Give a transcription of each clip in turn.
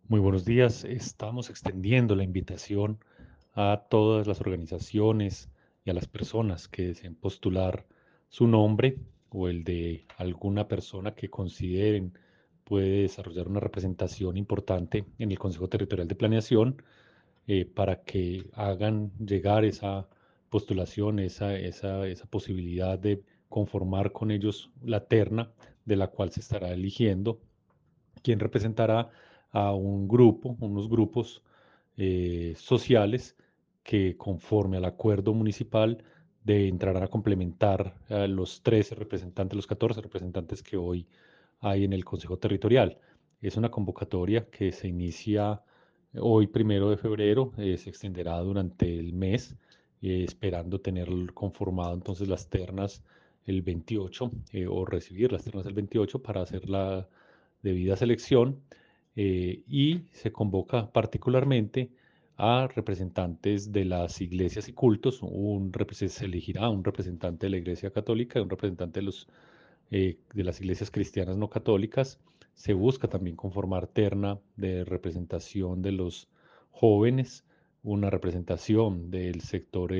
Muy buenos días. Estamos extendiendo la invitación a todas las organizaciones y a las personas que deseen postular su nombre o el de alguna persona que consideren puede desarrollar una representación importante en el Consejo Territorial de Planeación, para que hagan llegar esa postulación, esa posibilidad de conformar con ellos la terna de la cual se estará eligiendo quien representará a un grupo, unos grupos sociales que conforme al acuerdo municipal entrarán a complementar a los 13 representantes, los 14 representantes que hoy hay en el Consejo Territorial. Es una convocatoria que se inicia hoy, 1 de febrero, se extenderá durante el mes, esperando tener conformado entonces las ternas el 28, o recibir las ternas el 28 para hacer la debida selección, y se convoca particularmente a representantes de las iglesias y cultos. Se elegirá un representante de la Iglesia Católica y un representante de las iglesias cristianas no católicas. Se busca también conformar terna de representación de los jóvenes, una representación del sector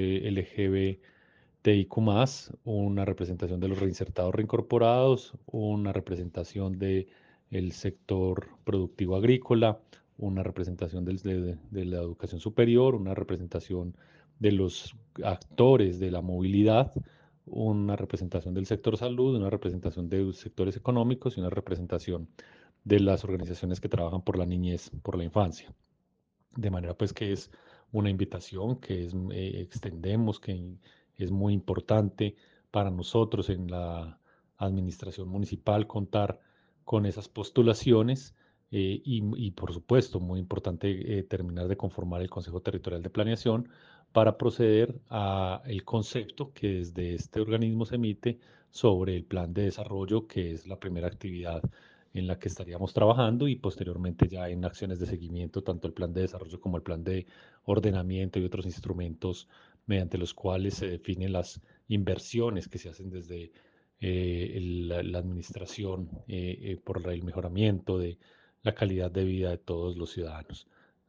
LGBTIQ+, una representación de los reinsertados reincorporados, una representación del sector productivo agrícola, una representación de la educación superior, una representación de los actores de la movilidad, una representación del sector salud, una representación de los sectores económicos y una representación de las organizaciones que trabajan por la niñez, por la infancia. De manera pues que es una invitación que extendemos, que es muy importante para nosotros en la administración municipal contar con esas postulaciones, y por supuesto muy importante terminar de conformar el Consejo Territorial de Planeación para proceder a el concepto que desde este organismo se emite sobre el plan de desarrollo, que es la primera actividad en la que estaríamos trabajando, y posteriormente ya en acciones de seguimiento, tanto el plan de desarrollo como el plan de ordenamiento y otros instrumentos mediante los cuales se definen las inversiones que se hacen desde la administración, por el mejoramiento de la calidad de vida de todos los ciudadanos.